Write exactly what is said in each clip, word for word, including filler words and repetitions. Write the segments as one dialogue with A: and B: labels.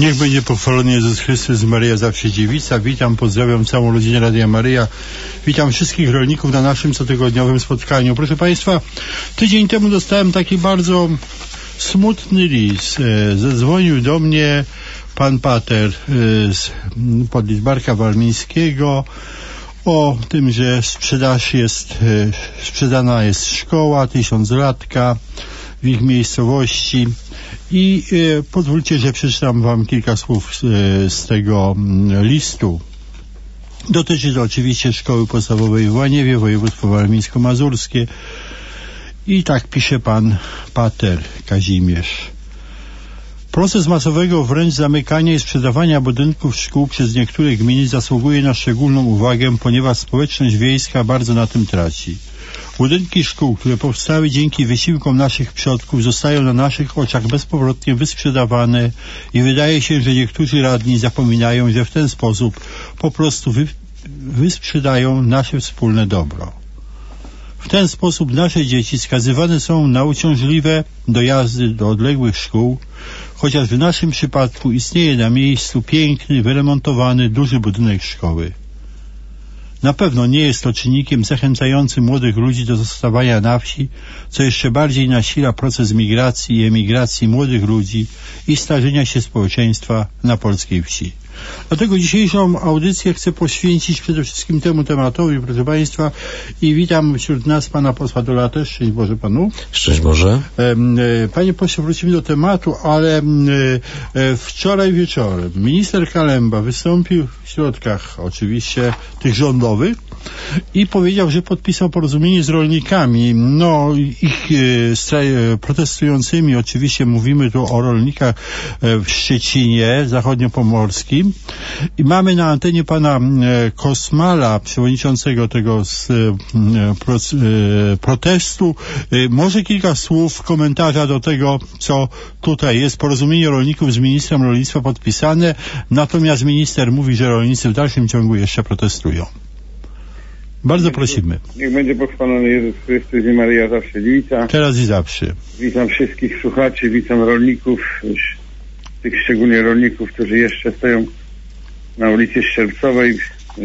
A: Niech będzie pochwalony Jezus Chrystus, Maryja zawsze dziewica. Witam, pozdrawiam całą rodzinę Radia Maryja. Witam wszystkich rolników na naszym cotygodniowym spotkaniu. Proszę Państwa, tydzień temu dostałem taki bardzo smutny list. Zadzwonił do mnie pan Pater z Podliczbarka Warmińskiego o tym, że sprzedaż jest, sprzedana jest szkoła tysiąclatka w ich miejscowości i e, pozwólcie, że przeczytam wam kilka słów e, z tego m, listu. Dotyczy to oczywiście szkoły podstawowej w Łaniewie, województwo warmińsko-mazurskie i tak pisze pan Pater Kazimierz. Proces masowego wręcz zamykania i sprzedawania budynków szkół przez niektóre gminy zasługuje na szczególną uwagę, ponieważ społeczność wiejska bardzo na tym traci. Budynki szkół, które powstały dzięki wysiłkom naszych przodków, zostają na naszych oczach bezpowrotnie wysprzedawane i wydaje się, że niektórzy radni zapominają, że w ten sposób po prostu wy, wysprzedają nasze wspólne dobro. W ten sposób nasze dzieci skazywane są na uciążliwe dojazdy do odległych szkół, chociaż w naszym przypadku istnieje na miejscu piękny, wyremontowany, duży budynek szkoły. Na pewno nie jest to czynnikiem zachęcającym młodych ludzi do zostawania na wsi, co jeszcze bardziej nasila proces migracji i emigracji młodych ludzi i starzenia się społeczeństwa na polskiej wsi. Dlatego dzisiejszą audycję chcę poświęcić przede wszystkim temu tematowi, proszę Państwa, i witam wśród nas pana posła Dola też. Szczęść Boże panu.
B: Szczęść Boże.
A: Panie pośle, wrócimy do tematu, ale wczoraj wieczorem minister Kalemba wystąpił w środkach oczywiście tych rządowych i powiedział, że podpisał porozumienie z rolnikami, no ich e, protestującymi, oczywiście mówimy tu o rolnikach w Szczecinie zachodniopomorskim i mamy na antenie pana e, Kosmala, przewodniczącego tego z, e, pro, e, protestu. E, może kilka słów komentarza do tego, co tutaj jest. Porozumienie rolników z ministrem rolnictwa podpisane, natomiast minister mówi, że rolnicy w dalszym ciągu jeszcze protestują. Bardzo prosimy.
C: Niech będzie pochwalony Jezus Chrystus i Maryja zawsze dziewica.
A: Teraz i zawsze.
C: Witam wszystkich słuchaczy, witam rolników, tych szczególnie rolników, którzy jeszcze stoją na ulicy Szczercowej.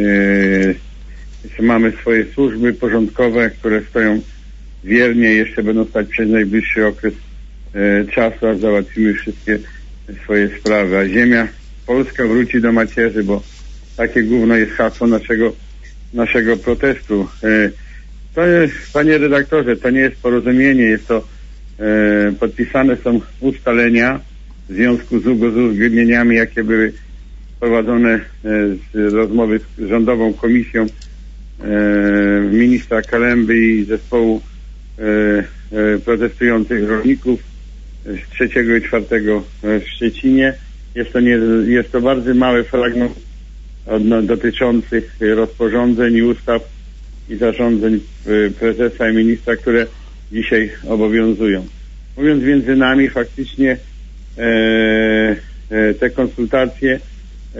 C: Yy, mamy swoje służby porządkowe, które stoją wiernie, jeszcze będą stać przez najbliższy okres yy, czasu, aż załatwimy wszystkie swoje sprawy. A ziemia polska wróci do macierzy, bo takie gówno jest hasło naszego naszego protestu. To jest, panie redaktorze, to nie jest porozumienie, jest to e, podpisane są ustalenia w związku z uzgodnieniami, jakie były prowadzone e, z rozmowy z rządową komisją e, ministra Kalemby i zespołu e, e, protestujących rolników z trzeciego i czwartego w Szczecinie. Jest to, nie, jest to bardzo mały fragment Od, dotyczących rozporządzeń i ustaw i zarządzeń prezesa i ministra, które dzisiaj obowiązują. Mówiąc między nami, faktycznie e, e, te konsultacje e,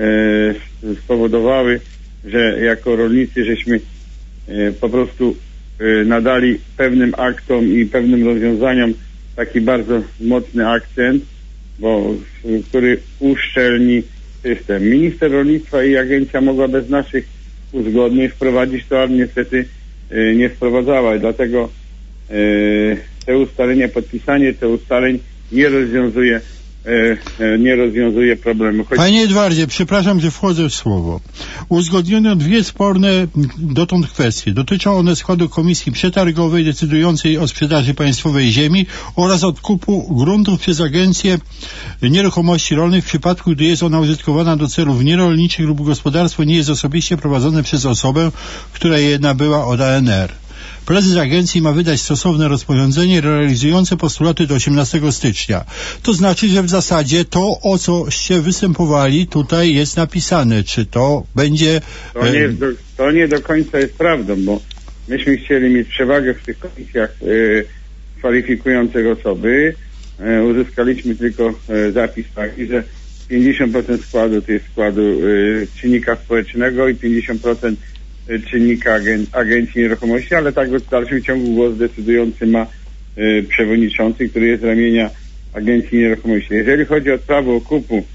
C: spowodowały, że jako rolnicy żeśmy e, po prostu e, nadali pewnym aktom i pewnym rozwiązaniom taki bardzo mocny akcent, bo który uszczelni system. Minister rolnictwa i agencja mogła bez naszych uzgodnień wprowadzić to, ale niestety y, nie wprowadzała i dlatego y, te ustalenia, podpisanie tych ustaleń nie rozwiązuje nie rozwiązuje problemu. Choć...
A: Panie Edwardzie, przepraszam, że wchodzę w słowo. Uzgodniono dwie sporne dotąd kwestie. Dotyczą one składu komisji przetargowej decydującej o sprzedaży państwowej ziemi oraz odkupu gruntów przez Agencję Nieruchomości Rolnych w przypadku, gdy jest ona użytkowana do celów nierolniczych lub gospodarstwo nie jest osobiście prowadzone przez osobę, która je nabyła od A N R. Prezes agencji ma wydać stosowne rozporządzenie realizujące postulaty do osiemnastego stycznia. To znaczy, że w zasadzie to, o coście występowali, tutaj jest napisane. Czy to będzie...
C: To nie, do, to nie do końca jest prawdą, bo myśmy chcieli mieć przewagę w tych komisjach y, kwalifikujących osoby. Y, uzyskaliśmy tylko y, zapis taki, że pięćdziesiąt procent składu to jest składu y, czynnika społecznego i pięćdziesiąt procent czynnika agen- Agencji Nieruchomości, ale tak w dalszym ciągu głos decydujący ma y, przewodniczący, który jest z ramienia Agencji Nieruchomości. Jeżeli chodzi o prawo okupu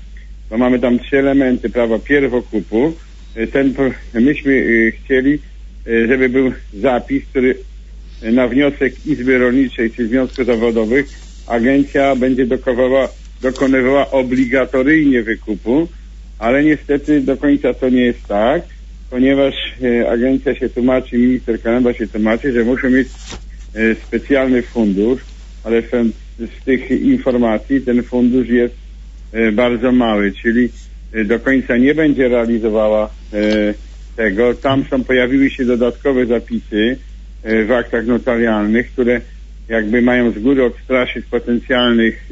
C: bo mamy tam trzy elementy prawa pierwokupu. Ten, myśmy chcieli, żeby był zapis, który na wniosek Izby Rolniczej czy Związków Zawodowych agencja będzie dokonywała, dokonywała obligatoryjnie wykupu, ale niestety do końca to nie jest tak, ponieważ agencja się tłumaczy, minister Kalemba się tłumaczy, że muszą mieć specjalny fundusz, ale z tych informacji ten fundusz jest bardzo mały, czyli do końca nie będzie realizowała tego. Tam są, pojawiły się dodatkowe zapisy w aktach notarialnych, które jakby mają z góry odstraszyć potencjalnych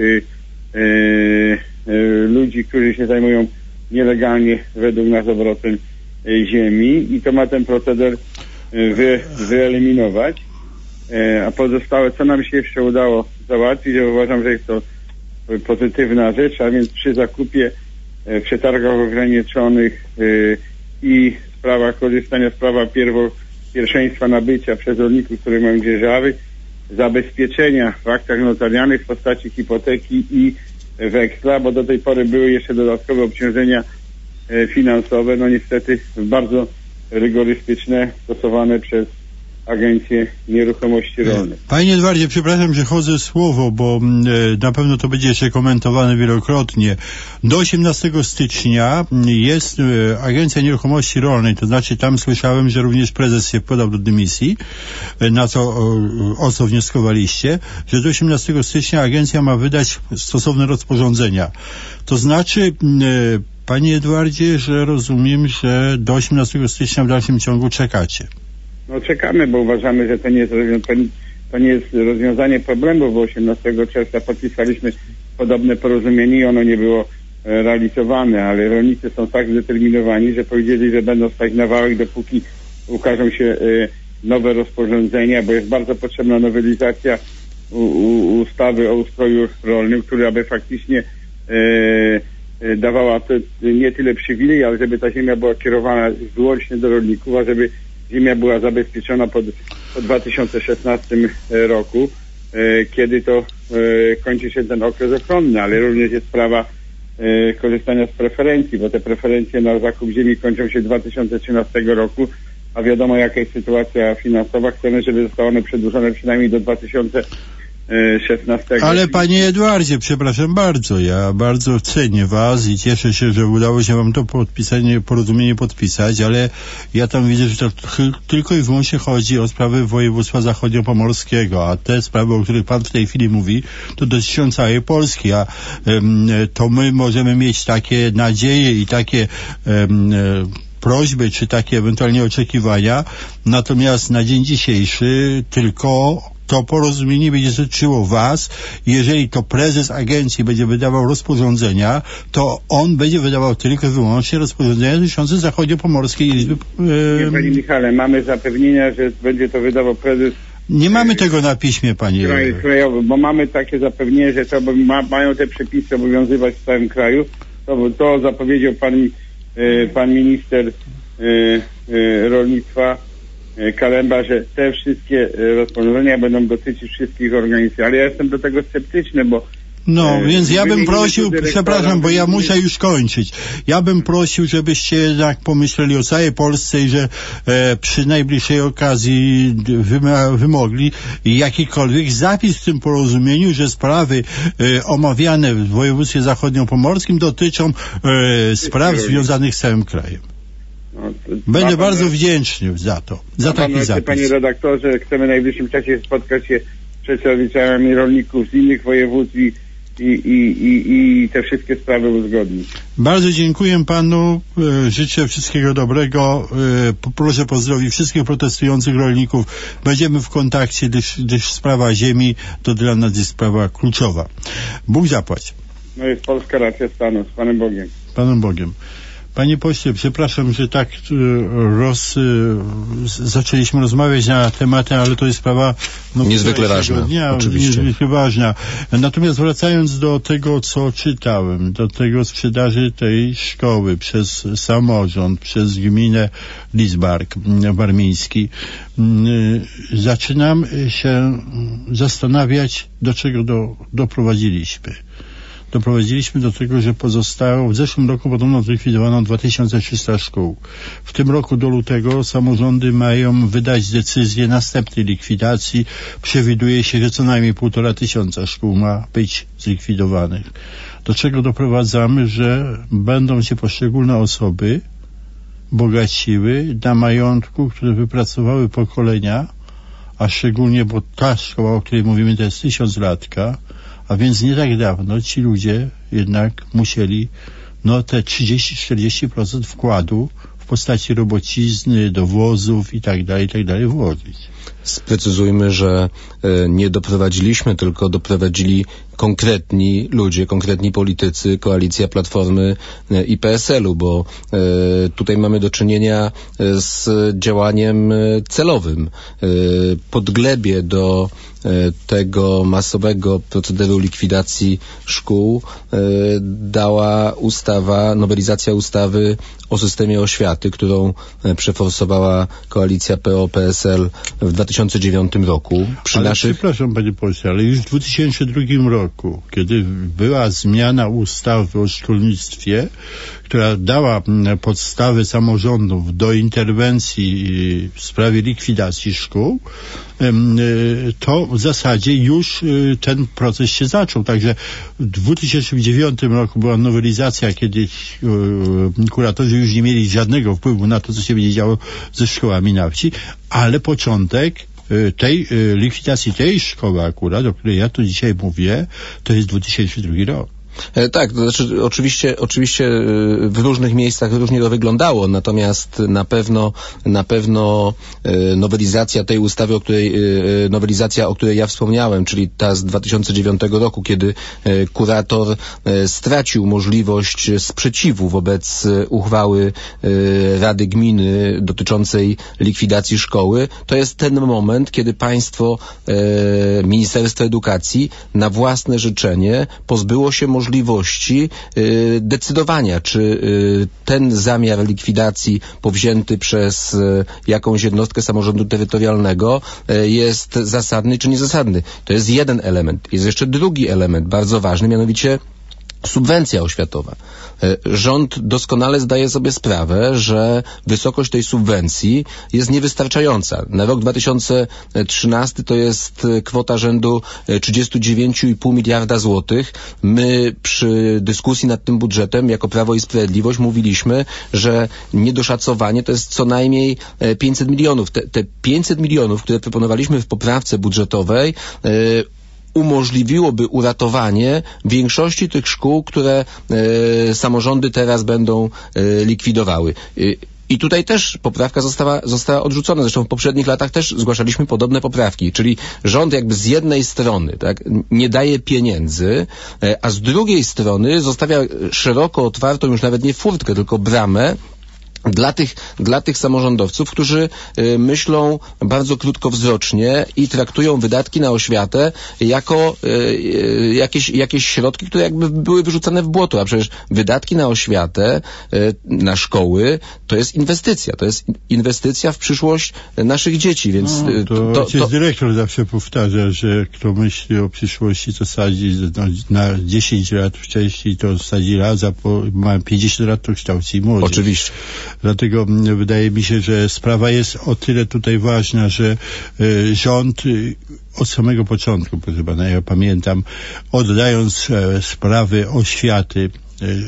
C: ludzi, którzy się zajmują nielegalnie według nas obrotem ziemi, i to ma ten proceder wy, wyeliminować. A pozostałe, co nam się jeszcze udało załatwić, ja uważam, że jest to pozytywna rzecz, a więc przy zakupie w przetargach ograniczonych i sprawach korzystania z prawa pierwo, pierwszeństwa nabycia przez rolników, które mają dzierżawy, zabezpieczenia w aktach notarialnych w postaci hipoteki i weksla, bo do tej pory były jeszcze dodatkowe obciążenia finansowe, no niestety bardzo rygorystyczne, stosowane przez Agencję Nieruchomości Rolnych.
A: Panie Edwardzie, przepraszam, że chodzę słowo, bo e, na pewno to będzie jeszcze komentowane wielokrotnie. Do osiemnastego stycznia jest e, Agencja Nieruchomości Rolnej, to znaczy tam słyszałem, że również prezes się podał do dymisji, e, na co, o, o co wnioskowaliście, że do osiemnastego stycznia agencja ma wydać stosowne rozporządzenia. To znaczy, e, panie Edwardzie, że rozumiem, że do osiemnastego stycznia w dalszym ciągu czekacie.
C: No czekamy, bo uważamy, że to nie jest, to nie jest rozwiązanie problemu, bo osiemnastego czerwca podpisaliśmy podobne porozumienie i ono nie było realizowane, ale rolnicy są tak zdeterminowani, że powiedzieli, że będą stać na wałach, dopóki ukażą się nowe rozporządzenia, bo jest bardzo potrzebna nowelizacja u, u, ustawy o ustroju rolnym, która aby faktycznie e, dawała to, nie tyle przywilej, ale żeby ta ziemia była kierowana wyłącznie do rolników, a żeby ziemia była zabezpieczona po, po dwa tysiące szesnastym roku, e, kiedy to e, kończy się ten okres ochronny, ale również jest sprawa e, korzystania z preferencji, bo te preferencje na zakup ziemi kończą się dwa tysiące trzynastego roku, a wiadomo jaka jest sytuacja finansowa. Chcemy, żeby zostały one przedłużone przynajmniej do dwa tysiące szesnastego.
A: Ale panie Edwardzie, przepraszam bardzo, ja bardzo cenię was i cieszę się, że udało się wam to podpisanie, porozumienie podpisać, ale ja tam widzę, że to tylko i wyłącznie chodzi o sprawy województwa zachodniopomorskiego, a te sprawy, o których pan w tej chwili mówi, to dotyczą całej Polski, a um, to my możemy mieć takie nadzieje i takie um, prośby, czy takie ewentualnie oczekiwania, natomiast na dzień dzisiejszy tylko to porozumienie będzie dotyczyło was. Jeżeli to prezes agencji będzie wydawał rozporządzenia, to on będzie wydawał tylko i wyłącznie rozporządzenia dotyczące zachodniopomorskiej Izby.
C: Nie, panie Michale, mamy zapewnienia, że będzie to wydawał prezes.
A: Nie mamy tego na piśmie, panie.
C: Kraj, krajowy, bo mamy takie zapewnienie, że to ma, mają te przepisy obowiązywać w całym kraju. To, to zapowiedział pan, e, pan minister e, e, rolnictwa Kalemba, że te wszystkie rozporządzenia będą dotyczyć wszystkich organizacji, ale ja jestem do tego sceptyczny, bo
A: no,
C: e,
A: więc ja bym prosił, przepraszam, bo ja muszę już kończyć. Ja bym prosił, żebyście jednak pomyśleli o całej Polsce i że e, przy najbliższej okazji wyma, wymogli jakikolwiek zapis w tym porozumieniu, że sprawy e, omawiane w województwie zachodniopomorskim dotyczą e, spraw związanych z całym krajem. No, Będę bardzo pan, wdzięczny za to, za taki pan, zapis.
C: Panie redaktorze, chcemy w najbliższym czasie spotkać się z przedstawicielami rolników z innych województw i, i, i, i, i te wszystkie sprawy uzgodnić.
A: Bardzo dziękuję panu, e, życzę wszystkiego dobrego, e, proszę pozdrowić wszystkich protestujących rolników. Będziemy w kontakcie, gdyż, gdyż sprawa ziemi to dla nas jest sprawa kluczowa. Bóg zapłać.
C: No jest polska racja stanu, z Panem Bogiem.
A: Z Panem Bogiem. Panie pośle, przepraszam, że tak roz, zaczęliśmy rozmawiać na tematy, ale to jest sprawa no,
B: niezwykle ważna,
A: dnia,
B: oczywiście.
A: Niezwykle ważna. Natomiast wracając do tego, co czytałem, do tego sprzedaży tej szkoły przez samorząd, przez gminę Lidzbark warmiński, zaczynam się zastanawiać, do czego do, doprowadziliśmy. doprowadziliśmy do tego, że pozostało, w zeszłym roku podobno zlikwidowano dwa tysiące trzysta szkół. W tym roku do lutego samorządy mają wydać decyzję następnej likwidacji. Przewiduje się, że co najmniej półtora tysiąca szkół ma być zlikwidowanych. Do czego doprowadzamy, że będą się poszczególne osoby bogaciły na majątku, które wypracowały pokolenia, a szczególnie, bo ta szkoła, o której mówimy, to jest tysiąclatka, a więc nie tak dawno ci ludzie jednak musieli no te trzydzieści do czterdziestu procent wkładu w postaci robocizny, dowozów i tak dalej, i tak dalej włożyć.
B: Sprecyzujmy, że e, nie doprowadziliśmy, tylko doprowadzili konkretni ludzie, konkretni politycy, koalicja Platformy e, i P S L-u, bo e, tutaj mamy do czynienia z działaniem e, celowym. E, podglebie do e, tego masowego procederu likwidacji szkół e, dała ustawa, nowelizacja ustawy o systemie oświaty, którą e, przeforsowała koalicja P O P S L w dwa tysiące dziewiątym roku. Przy
A: ale
B: naszych...
A: Przepraszam, panie pośle, ale już w dwa tysiące drugim roku, kiedy była zmiana ustawy o szkolnictwie, która dała podstawy samorządów do interwencji w sprawie likwidacji szkół, to w zasadzie już ten proces się zaczął. Także w dwa tysiące dziewiątym roku była nowelizacja, kiedy kuratorzy już nie mieli żadnego wpływu na to, co się będzie działo ze szkołami na wsi, ale początek tej likwidacji tej szkoły akurat, o której ja tu dzisiaj mówię, to jest dwa tysiące drugi rok.
B: E, tak, to znaczy oczywiście, oczywiście w różnych miejscach różnie to wyglądało, natomiast na pewno, na pewno e, nowelizacja tej ustawy, o której, e, nowelizacja, o której ja wspomniałem, czyli ta z dwa tysiące dziewiątego roku, kiedy e, kurator e, stracił możliwość sprzeciwu wobec e, uchwały e, Rady Gminy dotyczącej likwidacji szkoły, to jest ten moment, kiedy państwo, e, Ministerstwo Edukacji na własne życzenie pozbyło się możliwości możliwości y, decydowania, czy y, ten zamiar likwidacji powzięty przez y, jakąś jednostkę samorządu terytorialnego y, jest zasadny, czy niezasadny. To jest jeden element. Jest jeszcze drugi element, bardzo ważny, mianowicie subwencja oświatowa. Rząd doskonale zdaje sobie sprawę, że wysokość tej subwencji jest niewystarczająca. Na rok dwa tysiące trzynasty to jest kwota rzędu trzydzieści dziewięć i pół miliarda złotych. My przy dyskusji nad tym budżetem jako Prawo i Sprawiedliwość mówiliśmy, że niedoszacowanie to jest co najmniej pięćset milionów. Te, te pięćset milionów, które proponowaliśmy w poprawce budżetowej, yy, umożliwiłoby uratowanie większości tych szkół, które e, samorządy teraz będą e, likwidowały. E, I tutaj też poprawka została, została odrzucona. Zresztą w poprzednich latach też zgłaszaliśmy podobne poprawki. Czyli rząd jakby z jednej strony tak, nie daje pieniędzy, e, a z drugiej strony zostawia szeroko otwartą, już nawet nie furtkę, tylko bramę Dla tych, dla tych samorządowców, którzy y, myślą bardzo krótkowzrocznie i traktują wydatki na oświatę jako y, y, jakieś, jakieś środki, które jakby były wyrzucane w błoto, a przecież wydatki na oświatę, y, na szkoły, to jest inwestycja, to jest inwestycja w przyszłość naszych dzieci, więc...
A: No,
B: y,
A: to,
B: to,
A: ojciec
B: to
A: dyrektor zawsze powtarza, że kto myśli o przyszłości, to sadzi no, na dziesięć lat wcześniej, to sadzi raz, a po ma pięćdziesiąt lat, to kształci młodzież.
B: Oczywiście.
A: Dlatego wydaje mi się, że sprawa jest o tyle tutaj ważna, że y, rząd y, od samego początku, proszę pana, ja pamiętam, oddając e, sprawy oświaty y, y,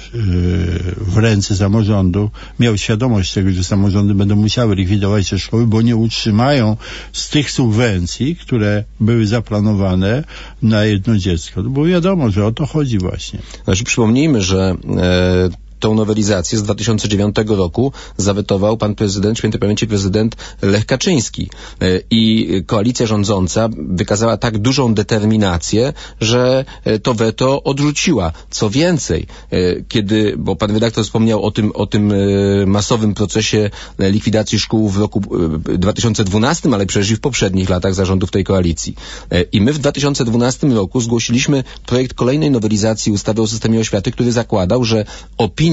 A: w ręce samorządu, miał świadomość tego, że samorządy będą musiały likwidować te szkoły, bo nie utrzymają z tych subwencji, które były zaplanowane na jedno dziecko. Bo wiadomo, że o to chodzi właśnie.
B: Znaczy, przypomnijmy, że e, tą nowelizację z dwa tysiące dziewiątego roku zawetował pan prezydent, świętej pamięci prezydent Lech Kaczyński. I koalicja rządząca wykazała tak dużą determinację, że to weto odrzuciła. Co więcej, kiedy, bo pan redaktor wspomniał o tym, o tym masowym procesie likwidacji szkół w roku dwa tysiące dwunastym, ale przecież i w poprzednich latach zarządów tej koalicji. I my w dwa tysiące dwunastym roku zgłosiliśmy projekt kolejnej nowelizacji ustawy o systemie oświaty, który zakładał, że opinia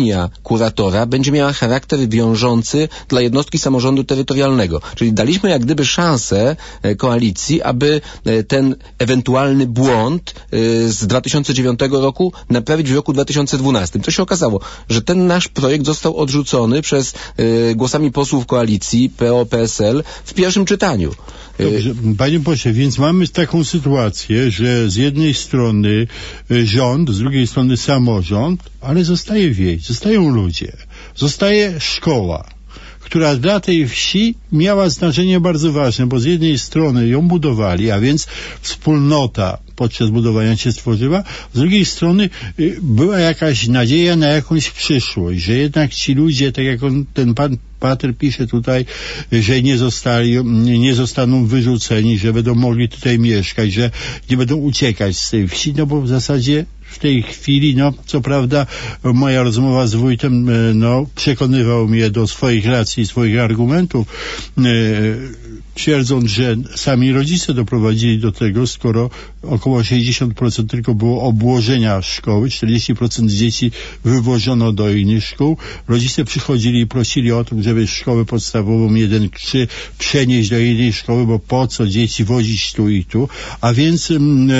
B: opinia kuratora będzie miała charakter wiążący dla jednostki samorządu terytorialnego. Czyli daliśmy jak gdyby szansę koalicji, aby ten ewentualny błąd z dwa tysiące dziewiątego roku naprawić w roku dwa tysiące dwunastym. Co się okazało, że ten nasz projekt został odrzucony przez głosami posłów koalicji P O P S L w pierwszym czytaniu.
A: Dobrze, panie pośle, więc mamy taką sytuację, że z jednej strony rząd, z drugiej strony samorząd, ale zostaje wieś, zostają ludzie, zostaje szkoła, która dla tej wsi miała znaczenie bardzo ważne, bo z jednej strony ją budowali, a więc wspólnota podczas budowania się stworzyła, z drugiej strony y, była jakaś nadzieja na jakąś przyszłość, że jednak ci ludzie, tak jak on, ten pan Pater pisze tutaj, że nie zostali, nie zostaną wyrzuceni, że będą mogli tutaj mieszkać, że nie będą uciekać z tej wsi, no bo w zasadzie w tej chwili, no co prawda moja rozmowa z wójtem, no przekonywał mnie do swoich racji, swoich argumentów, e, twierdząc, że sami rodzice doprowadzili do tego, skoro około sześćdziesiąt procent tylko było obłożenia szkoły, czterdzieści procent dzieci wywożono do innych szkół. Rodzice przychodzili i prosili o to, żeby szkołę podstawową jeden trzy przenieść do innej szkoły, bo po co dzieci wozić tu i tu, a więc mm,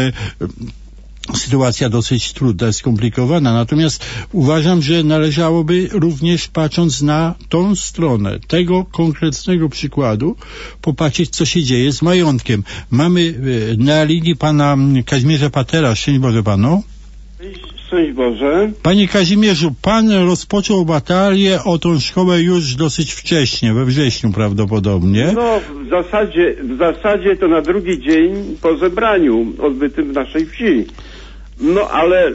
A: sytuacja dosyć trudna, skomplikowana. Natomiast uważam, że należałoby również, patrząc na tą stronę tego konkretnego przykładu, popatrzeć, co się dzieje z majątkiem. Mamy na linii pana Kazimierza Patera. Szczęść Boże panu.
D: Szczęść Boże.
A: Panie Kazimierzu, pan rozpoczął batalię o tą szkołę już dosyć wcześnie, we wrześniu prawdopodobnie.
D: No, w zasadzie, w zasadzie to na drugi dzień po zebraniu odbytym w naszej wsi. No, ale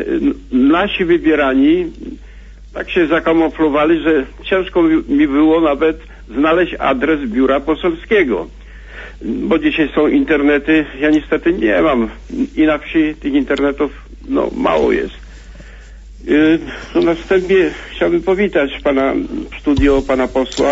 D: nasi wybierani tak się zakamuflowali, że ciężko mi było nawet znaleźć adres biura poselskiego. Bo dzisiaj są internety, ja niestety nie mam. I na wsi tych internetów, no, mało jest. Yy, no, następnie chciałbym powitać pana w studio, pana posła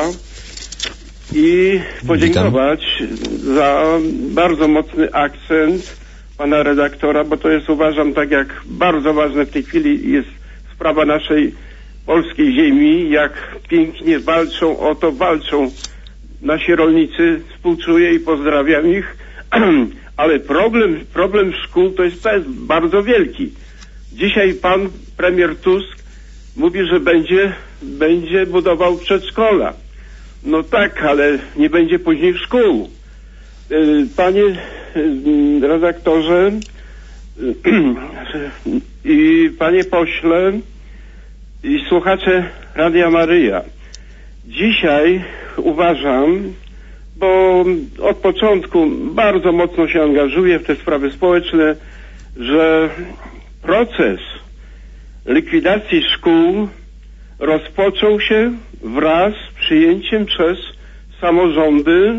D: i podziękować Witam. za bardzo mocny akcent pana redaktora, bo to jest, uważam, tak jak bardzo ważne w tej chwili jest sprawa naszej polskiej ziemi, jak pięknie walczą o to, walczą nasi rolnicy, współczuję i pozdrawiam ich, ale problem, problem szkół to jest, to jest bardzo wielki. Dzisiaj pan premier Tusk mówi, że będzie, będzie budował przedszkola. No tak, ale nie będzie później szkół. Panie redaktorze i panie pośle i słuchacze Radia Maryja, dzisiaj uważam, bo od początku bardzo mocno się angażuję w te sprawy społeczne, że proces likwidacji szkół rozpoczął się wraz z przyjęciem przez samorządy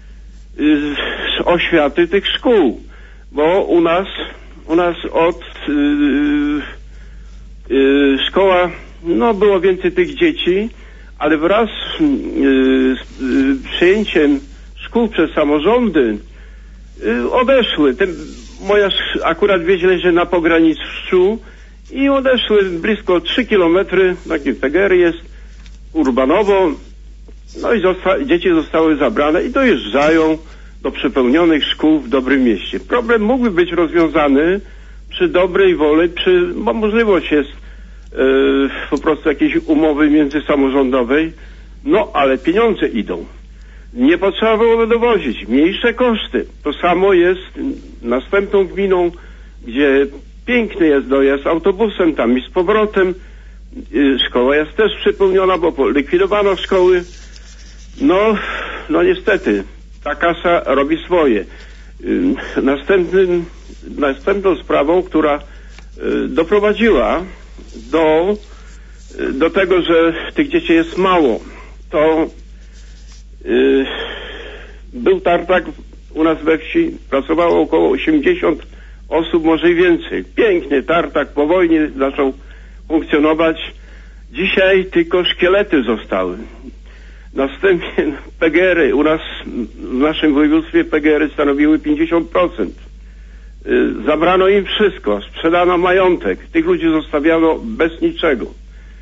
D: z oświaty tych szkół, bo u nas u nas od yy, yy, szkoła, no było więcej tych dzieci, ale wraz yy, z yy, przyjęciem szkół przez samorządy yy, odeszły. Ten, moja akurat wieś leży na pograniczu i odeszły blisko trzy kilometry, takie Pegery jest, urbanowo, no i zosta- dzieci zostały zabrane i dojeżdżają do przepełnionych szkół w dobrym mieście. Problem mógłby być rozwiązany przy dobrej woli, przy, bo możliwość jest yy, po prostu jakiejś umowy międzysamorządowej, no ale pieniądze idą. Nie potrzeba byłoby dowozić, mniejsze koszty. To samo jest następną gminą, gdzie piękny jest dojazd autobusem, tam i z powrotem. Yy, szkoła jest też przepełniona, bo likwidowano szkoły. No, no niestety, ta kasa robi swoje. Yy, następnym, następną sprawą, która yy, doprowadziła do, yy, do tego, że tych dzieci jest mało, to yy, był tartak u nas we wsi, pracowało około osiemdziesiąt osób, może i więcej. Pięknie tartak po wojnie zaczął funkcjonować. Dzisiaj tylko szkielety zostały. Następnie Pegery, u nas w naszym województwie Pegery stanowiły pięćdziesiąt procent. Yy, zabrano im wszystko, sprzedano majątek, tych ludzi zostawiano bez niczego.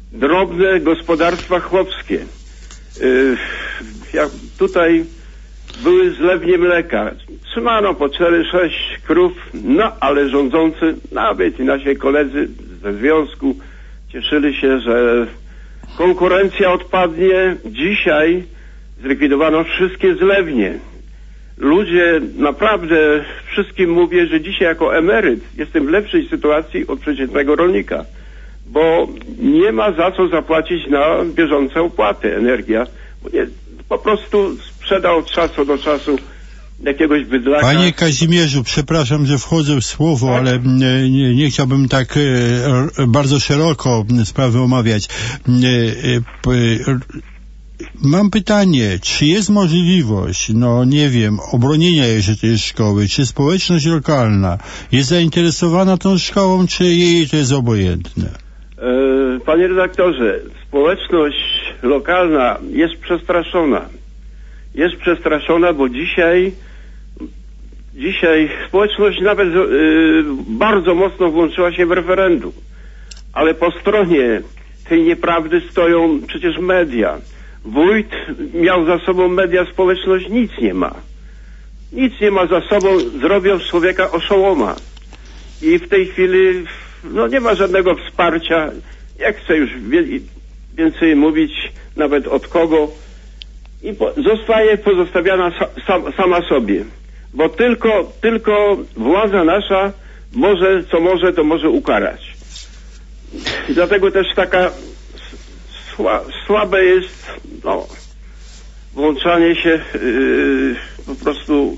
D: drobne gospodarstwa chłopskie. Yy, jak tutaj były zlewnie mleka. Trzymano po cztery sześć krów, no ale rządzący, nawet i nasi koledzy ze związku cieszyli się, że konkurencja odpadnie. Dzisiaj zlikwidowano wszystkie zlewnie. Ludzie, naprawdę wszystkim mówię, że dzisiaj jako emeryt jestem w lepszej sytuacji od przeciętnego rolnika, bo nie ma za co zapłacić na bieżące opłaty energia, bo nie, po prostu sprzeda od czasu do czasu jakiegoś bydlaka.
A: Panie Kazimierzu, przepraszam, że wchodzę w słowo, tak? ale nie, nie, nie chciałbym tak e, bardzo szeroko sprawy omawiać. E, e, Mam pytanie, czy jest możliwość, no nie wiem, obronienia jeszcze tej szkoły, czy społeczność lokalna jest zainteresowana tą szkołą, czy jej to jest obojętne?
D: Panie redaktorze, społeczność lokalna jest przestraszona. Jest przestraszona, bo dzisiaj dzisiaj społeczność nawet yy, bardzo mocno włączyła się w referendum. Ale po stronie tej nieprawdy stoją przecież media. Wójt miał za sobą media, społeczność nic nie ma. Nic nie ma za sobą, zrobią z człowieka oszołoma. I w tej chwili no nie ma żadnego wsparcia. Nie chcę już wie, więcej mówić nawet od kogo. I po, zostaje pozostawiona sa, sam, sama sobie. Bo tylko, tylko władza nasza może, co może, to może ukarać. I dlatego też taka sła, słabe jest no, włączanie się yy, po prostu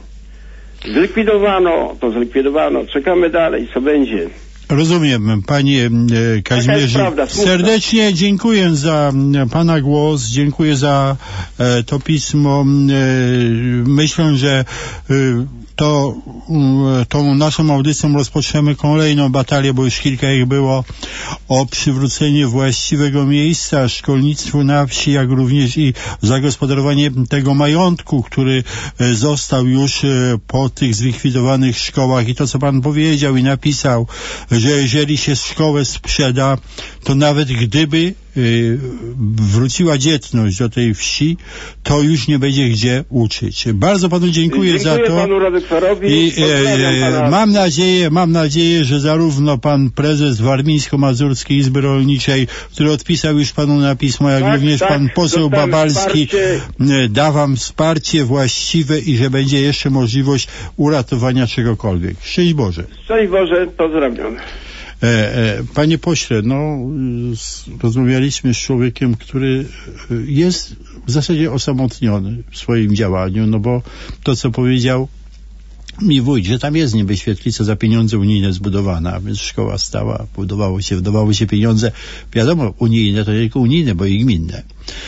D: zlikwidowano, to zlikwidowano, czekamy dalej, co będzie.
A: Rozumiem, panie e, Kazimierzu.
D: Prawda,
A: serdecznie dziękuję za e, pana głos, dziękuję za e, to pismo. E, myślę, że e, to e, tą naszą audycją rozpoczniemy kolejną batalię, bo już kilka ich było, o przywrócenie właściwego miejsca szkolnictwu na wsi, jak również i zagospodarowanie tego majątku, który e, został już e, po tych zlikwidowanych szkołach. I to, co pan powiedział i napisał, że jeżeli się szkołę sprzeda, to nawet gdyby y, wróciła dzietność do tej wsi, to już nie będzie gdzie uczyć. Bardzo panu dziękuję, dziękuję za to.
D: Panu redakcorowi.
A: I e, mam nadzieję, mam nadzieję, że zarówno pan prezes Warmińsko-Mazurskiej Izby Rolniczej, który odpisał już panu na pismo, jak
D: tak,
A: również
D: tak,
A: pan poseł Babalski
D: wsparcie.
A: da wam wsparcie właściwe i że będzie jeszcze możliwość uratowania czegokolwiek. Szczęść Boże.
D: Szczęść Boże, pozdrawiam.
A: E, e, panie pośle, no z, rozmawialiśmy z człowiekiem, który jest w zasadzie osamotniony w swoim działaniu, no bo to, co powiedział mi wójt, że tam jest niby świetlica za pieniądze unijne zbudowana, więc szkoła stała, budowało się, wydawały się pieniądze, wiadomo, unijne to nie tylko unijne, bo i gminne.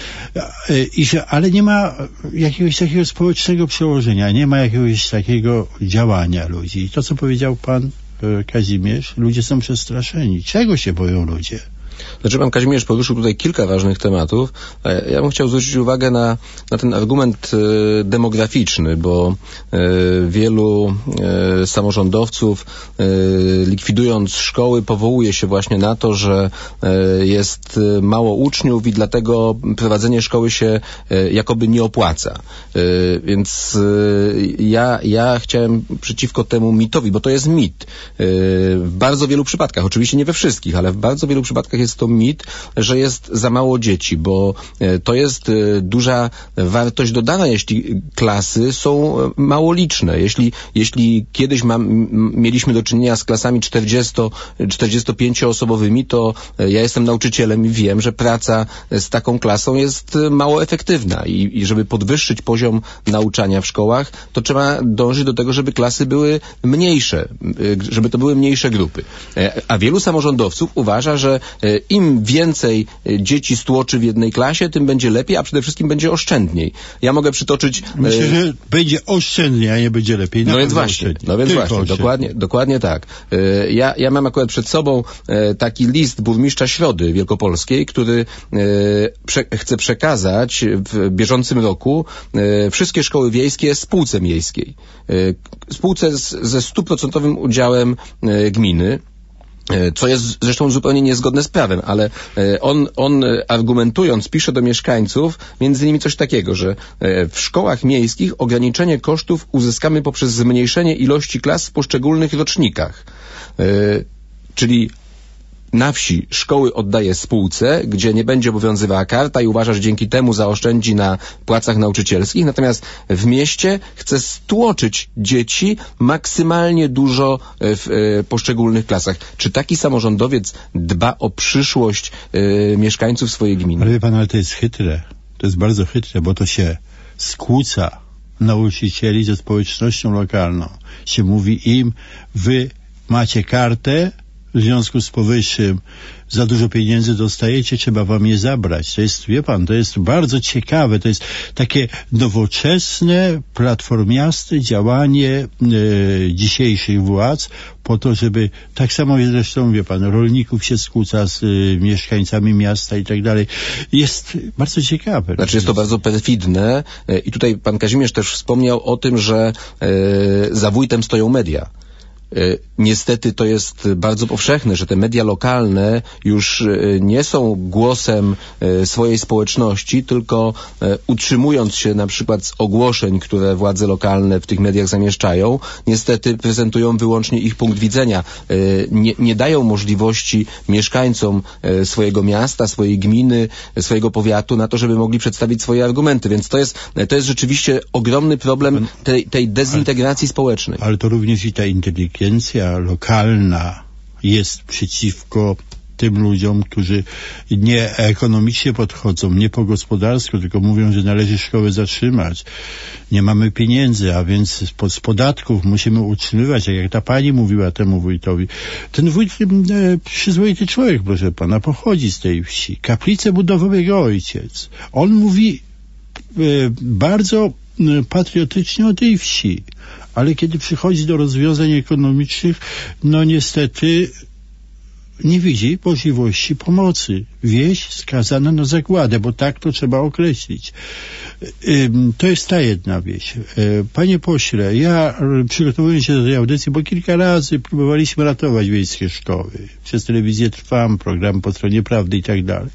A: I że, ale nie ma jakiegoś takiego społecznego przełożenia, nie ma jakiegoś takiego działania ludzi. I to, co powiedział pan Kazimierz, ludzie są przestraszeni. Czego się boją ludzie?
B: Znaczy, pan Kazimierz poruszył tutaj kilka ważnych tematów. Ja bym chciał zwrócić uwagę na, na ten argument e, demograficzny, bo e, wielu e, samorządowców e, likwidując szkoły powołuje się właśnie na to, że e, jest mało uczniów i dlatego prowadzenie szkoły się e, jakoby nie opłaca. E, więc e, ja, ja chciałem przeciwko temu mitowi, bo to jest mit. E, w bardzo wielu przypadkach, oczywiście nie we wszystkich, ale w bardzo wielu przypadkach jest to mit, że jest za mało dzieci, bo to jest duża wartość dodana, jeśli klasy są mało liczne. Jeśli, jeśli kiedyś mam, mieliśmy do czynienia z klasami czterdziesto, czterdziestopięcioosobowymi, to ja jestem nauczycielem i wiem, że praca z taką klasą jest mało efektywna i, i żeby podwyższyć poziom nauczania w szkołach, to trzeba dążyć do tego, żeby klasy były mniejsze, żeby to były mniejsze grupy. A wielu samorządowców uważa, że im więcej dzieci stłoczy w jednej klasie, tym będzie lepiej, a przede wszystkim będzie oszczędniej. Ja mogę przytoczyć...
A: Myślę, że będzie oszczędniej, a nie będzie lepiej.
B: No więc właśnie, no więc właśnie, dokładnie, dokładnie tak. Ja, ja mam akurat przed sobą taki list burmistrza Środy Wielkopolskiej, który prze, chce przekazać w bieżącym roku wszystkie szkoły wiejskie spółce miejskiej. Spółce z, ze stuprocentowym udziałem gminy. co jest zresztą zupełnie niezgodne z prawem, ale on, on argumentując pisze do mieszkańców między innymi coś takiego, że w szkołach miejskich ograniczenie kosztów uzyskamy poprzez zmniejszenie ilości klas w poszczególnych rocznikach. Czyli na wsi szkoły oddaje spółce, gdzie nie będzie obowiązywała karta i uważa, że dzięki temu zaoszczędzi na płacach nauczycielskich, natomiast w mieście chce stłoczyć dzieci maksymalnie dużo w e, poszczególnych klasach. Czy taki samorządowiec dba o przyszłość e, mieszkańców swojej gminy?
A: Ale wie pan, ale to jest chytre. To jest bardzo chytre, bo to się skłóca nauczycieli ze społecznością lokalną. Się mówi im, wy macie kartę, w związku z powyższym za dużo pieniędzy dostajecie, trzeba wam je zabrać. To jest, wie pan, to jest bardzo ciekawe, to jest takie nowoczesne, platformiaste działanie e, dzisiejszych władz po to, żeby, tak samo zresztą, wie pan, rolników się skłóca z e, mieszkańcami miasta i tak dalej. Jest bardzo ciekawe.
B: Znaczy jest to bardzo perfidne e, i tutaj pan Kazimierz też wspomniał o tym, że e, za wójtem stoją media. Niestety to jest bardzo powszechne, że te media lokalne już nie są głosem swojej społeczności, tylko utrzymując się na przykład z ogłoszeń, które władze lokalne w tych mediach zamieszczają, niestety prezentują wyłącznie ich punkt widzenia. Nie, nie dają możliwości mieszkańcom swojego miasta, swojej gminy, swojego powiatu na to, żeby mogli przedstawić swoje argumenty. Więc to jest, to jest rzeczywiście ogromny problem tej, tej dezintegracji społecznej.
A: Ale to również i ta inteligencja lokalna jest przeciwko tym ludziom, którzy nie ekonomicznie podchodzą, nie po gospodarsku, tylko mówią, że należy szkołę zatrzymać. Nie mamy pieniędzy, a więc z podatków musimy utrzymywać, jak ta pani mówiła temu wójtowi. Ten wójt, e, przyzwoity człowiek, proszę pana, pochodzi z tej wsi. Kaplicę budował jego ojciec. On mówi e, bardzo e, patriotycznie o tej wsi. Ale kiedy przychodzi do rozwiązań ekonomicznych, no niestety nie widzi możliwości pomocy. Wieś skazana na zagładę, bo tak to trzeba określić. To jest ta jedna wieś. Panie pośle, ja przygotowując się do tej audycji, bo kilka razy próbowaliśmy ratować wiejskie szkoły. Przez telewizję Trwam, program Po Stronie Prawdy i tak dalej.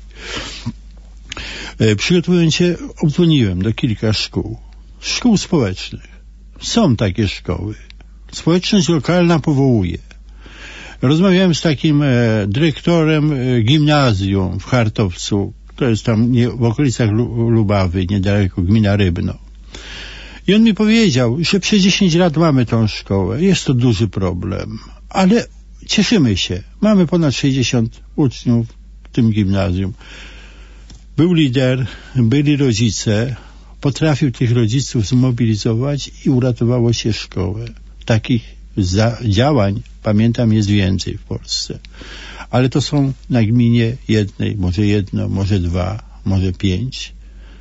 A: Przygotowując się, obdzwoniłem do kilka szkół. Szkół społecznych. Są takie szkoły. Społeczność lokalna powołuje. Rozmawiałem z takim e, dyrektorem e, gimnazjum w Chartowcu, to jest tam nie, w okolicach Lu, Lubawy, niedaleko gmina Rybno. I on mi powiedział, że przez dziesięć lat mamy tą szkołę. Jest to duży problem, ale cieszymy się. Mamy ponad sześćdziesiąt uczniów w tym gimnazjum. Był lider, byli rodzice, potrafił tych rodziców zmobilizować i uratowało się szkołę. Takich za- działań, pamiętam, jest więcej w Polsce. Ale to są na gminie jednej, może jedno, może dwa, może pięć.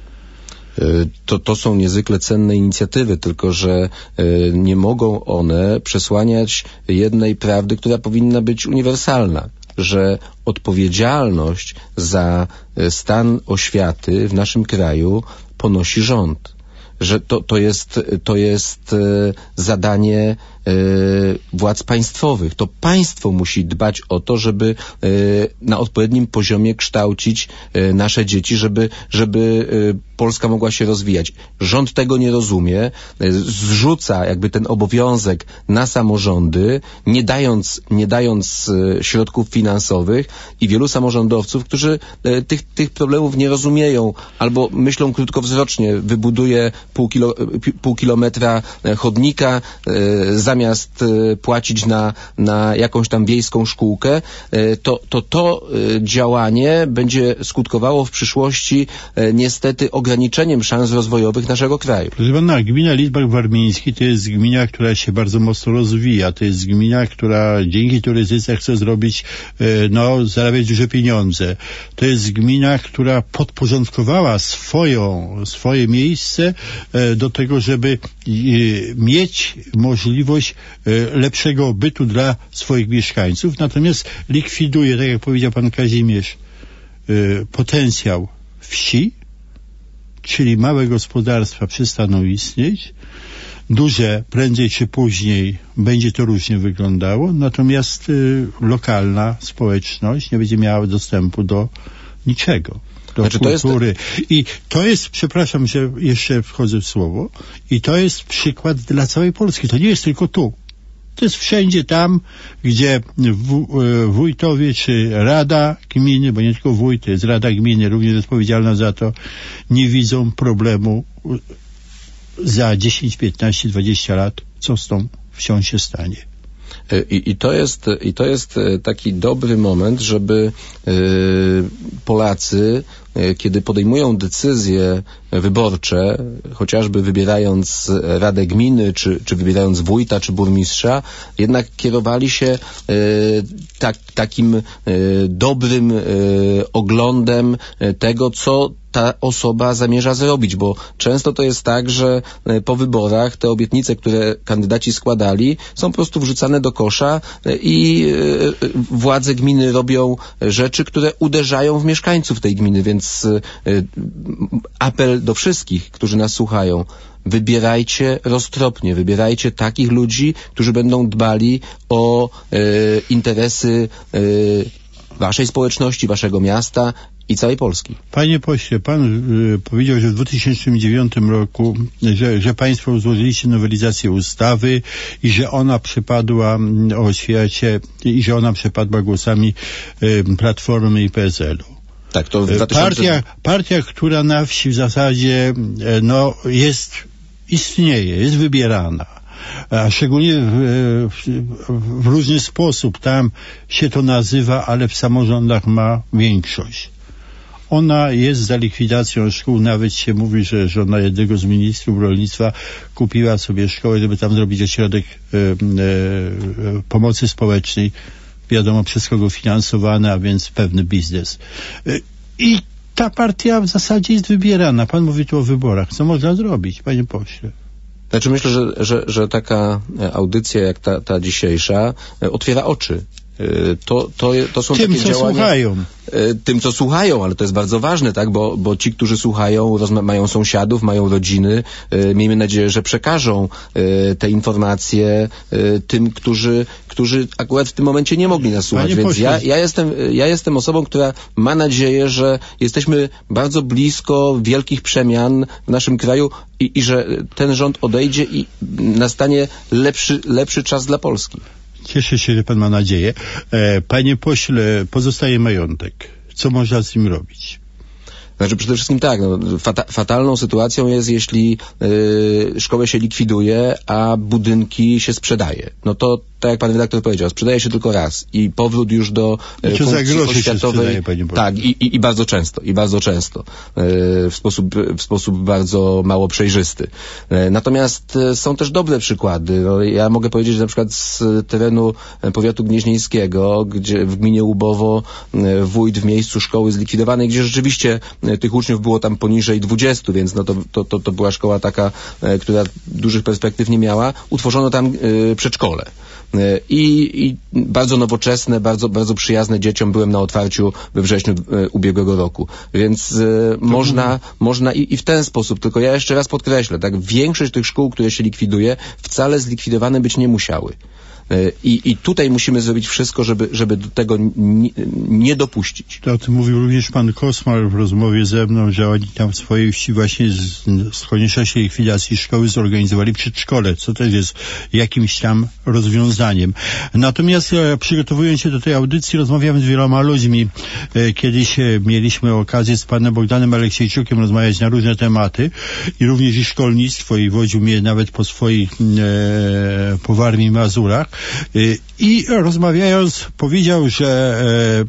B: To, to są niezwykle cenne inicjatywy, tylko że nie mogą one przesłaniać jednej prawdy, która powinna być uniwersalna, że odpowiedzialność za stan oświaty w naszym kraju ponosi rząd, że to, to jest, to jest zadanie władz państwowych. To państwo musi dbać o to, żeby na odpowiednim poziomie kształcić nasze dzieci, żeby, żeby Polska mogła się rozwijać. Rząd tego nie rozumie, zrzuca jakby ten obowiązek na samorządy, nie dając, nie dając środków finansowych i wielu samorządowców, którzy tych, tych problemów nie rozumieją albo myślą krótkowzrocznie, wybuduje pół, kilo, pół kilometra chodnika, zamiast płacić na, na jakąś tam wiejską szkółkę, to to, to działanie będzie skutkowało w przyszłości niestety ograniczeniem szans rozwojowych naszego kraju.
A: Proszę pana, gmina Lidzbark Warmiński to jest gmina, która się bardzo mocno rozwija. To jest gmina, która dzięki turystyce chce zrobić, no, zarabiać duże pieniądze. To jest gmina, która podporządkowała swoją, swoje miejsce do tego, żeby mieć możliwość lepszego bytu dla swoich mieszkańców, natomiast likwiduje, tak jak powiedział pan Kazimierz, potencjał wsi, czyli małe gospodarstwa przestaną istnieć, duże, prędzej czy później będzie to różnie wyglądało, natomiast y, lokalna społeczność nie będzie miała dostępu do niczego, do
B: znaczy,
A: kultury.
B: To jest...
A: I to jest, przepraszam, że jeszcze wchodzę w słowo, i to jest przykład dla całej Polski. To nie jest tylko tu. To jest wszędzie tam, gdzie w, wójtowie czy rada gminy, bo nie tylko wójt, to jest rada gminy również odpowiedzialna za to, nie widzą problemu za dziesięć, piętnaście, dwadzieścia lat, co z tą wsią się stanie.
B: I, i, to jest, I to jest taki dobry moment, żeby y, Polacy, y, kiedy podejmują decyzje wyborcze, chociażby wybierając Radę Gminy, czy, czy wybierając wójta, czy burmistrza, jednak kierowali się y, tak, takim y, dobrym y, oglądem tego, co ta osoba zamierza zrobić, bo często to jest tak, że po wyborach te obietnice, które kandydaci składali, są po prostu wrzucane do kosza i władze gminy robią rzeczy, które uderzają w mieszkańców tej gminy, więc apel do wszystkich, którzy nas słuchają: wybierajcie roztropnie, wybierajcie takich ludzi, którzy będą dbali o e, interesy e, waszej społeczności, waszego miasta i całej Polski.
A: Panie pośle, pan y, powiedział, że w dwa tysiące dziewiątym roku, że, że państwo złożyliście nowelizację ustawy i że ona przypadła o oświacie i że ona przypadła głosami y, Platformy i P S L u.
B: Tak, to w dwa tysiące...
A: Partia, partia, która na wsi w zasadzie no, jest, istnieje, jest wybierana. A szczególnie w, w, w różny sposób. Tam się to nazywa, ale w samorządach ma większość. Ona jest za likwidacją szkół. Nawet się mówi, że żona jednego z ministrów rolnictwa kupiła sobie szkołę, żeby tam zrobić ośrodek e, e, pomocy społecznej. Wiadomo, przez kogo finansowana, a więc pewny biznes. E, I ta partia w zasadzie jest wybierana. Pan mówi tu o wyborach. Co można zrobić, panie pośle?
B: Znaczy myślę, że, że, że taka audycja jak ta, ta dzisiejsza otwiera oczy. To, to, to są
A: tym,
B: takie
A: co
B: działania,
A: słuchają.
B: Tym, co słuchają, ale to jest bardzo ważne, tak, bo, bo ci, którzy słuchają, rozma- mają sąsiadów, mają rodziny, e, miejmy nadzieję, że przekażą e, te informacje e, tym, którzy, którzy akurat w tym momencie nie mogli nas słuchać. Panie Więc ja, ja, jestem, ja jestem osobą, która ma nadzieję, że jesteśmy bardzo blisko wielkich przemian w naszym kraju i, i że ten rząd odejdzie i nastanie lepszy, lepszy czas dla Polski.
A: Cieszę się, że pan ma nadzieję. E, panie pośle, pozostaje majątek. Co można z nim robić?
B: Znaczy przede wszystkim tak, no, fata- fatalną sytuacją jest, jeśli y, szkołę się likwiduje, a budynki się sprzedaje. No to, tak jak pan redaktor powiedział, sprzedaje się tylko raz i powrót już do y,
A: Czy
B: funkcji
A: za grosze
B: oświatowej.
A: się sprzedaje, panie pośle?
B: Tak, i, i, i bardzo często, i bardzo często. Y, w, sposób, w sposób bardzo mało przejrzysty. Y, natomiast y, są też dobre przykłady. No, ja mogę powiedzieć, że na przykład z terenu powiatu gnieźnieńskiego, gdzie w gminie Łubowo y, wójt w miejscu szkoły zlikwidowanej, gdzie rzeczywiście y, tych uczniów było tam poniżej dwudziestu, więc no to, to, to, to była szkoła taka, e, która dużych perspektyw nie miała. Utworzono tam e, przedszkole. E, i, I bardzo nowoczesne, bardzo, bardzo przyjazne dzieciom. Byłem na otwarciu we wrześniu e, ubiegłego roku. Więc e, można, można i, i w ten sposób, tylko ja jeszcze raz podkreślę, tak, większość tych szkół, które się likwiduje, wcale zlikwidowane być nie musiały. I, I tutaj musimy zrobić wszystko, żeby, żeby do tego nie, nie dopuścić.
A: To o tym mówił również pan Kosmal w rozmowie ze mną, że oni tam w swojej wsi właśnie z, z konieczności likwidacji szkoły zorganizowali przedszkole, co też jest jakimś tam rozwiązaniem. Natomiast e, przygotowując się do tej audycji, rozmawiałem z wieloma ludźmi. E, kiedyś e, mieliśmy okazję z panem Bogdanem Aleksiejczukiem rozmawiać na różne tematy i również i szkolnictwo, i wodził mnie nawet po swoich e, po Warmii i Mazurach. I rozmawiając powiedział, że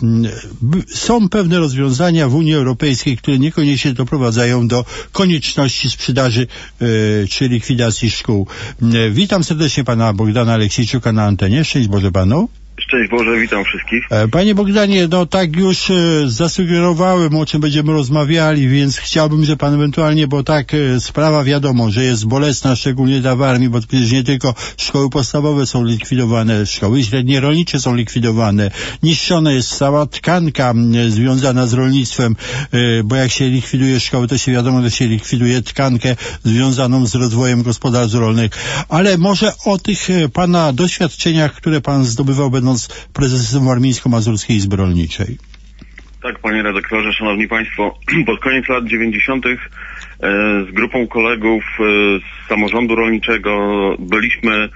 A: e, są pewne rozwiązania w Unii Europejskiej, które niekoniecznie doprowadzają do konieczności sprzedaży e, czy likwidacji szkół. E, witam serdecznie pana Bogdana Aleksiejczuka na antenie. Szczęść Boże panu.
E: Szczęść Boże, witam wszystkich.
A: Panie Bogdanie, no tak już e, zasugerowałem, o czym będziemy rozmawiali, więc chciałbym, że pan ewentualnie, bo tak e, sprawa wiadomo, że jest bolesna, szczególnie dla w armii, bo przecież nie tylko szkoły podstawowe są likwidowane, szkoły średnie rolnicze są likwidowane, niszczona jest cała tkanka e, związana z rolnictwem, e, bo jak się likwiduje szkoły, to się wiadomo, że się likwiduje tkankę związaną z rozwojem gospodarstw rolnych. Ale może o tych e, pana doświadczeniach, które pan zdobywał, będąc prezesem Warmińsko-Mazurskiej Izby Rolniczej.
E: Tak, panie redaktorze, szanowni państwo, pod koniec lat dziewięćdziesiątych e, z grupą kolegów e, z samorządu rolniczego byliśmy e,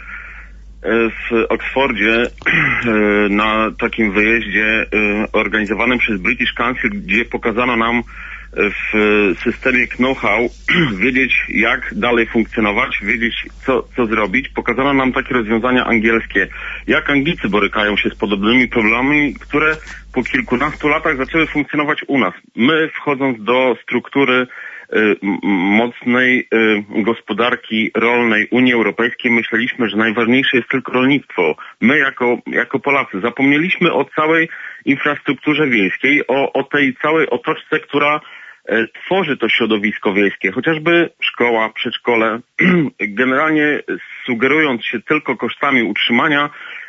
E: w Oksfordzie e, na takim wyjeździe e, organizowanym przez British Council, gdzie pokazano nam w systemie know-how wiedzieć, jak dalej funkcjonować, wiedzieć, co, co zrobić. Pokazano nam takie rozwiązania angielskie, jak Anglicy borykają się z podobnymi problemami, które po kilkunastu latach zaczęły funkcjonować u nas. My, wchodząc do struktury y, mocnej y, gospodarki rolnej Unii Europejskiej, myśleliśmy, że najważniejsze jest tylko rolnictwo. My, jako, jako Polacy, zapomnieliśmy o całej infrastrukturze wiejskiej, o, o tej całej otoczce, która tworzy to środowisko wiejskie, chociażby szkoła, przedszkole, generalnie sugerując się tylko kosztami utrzymania,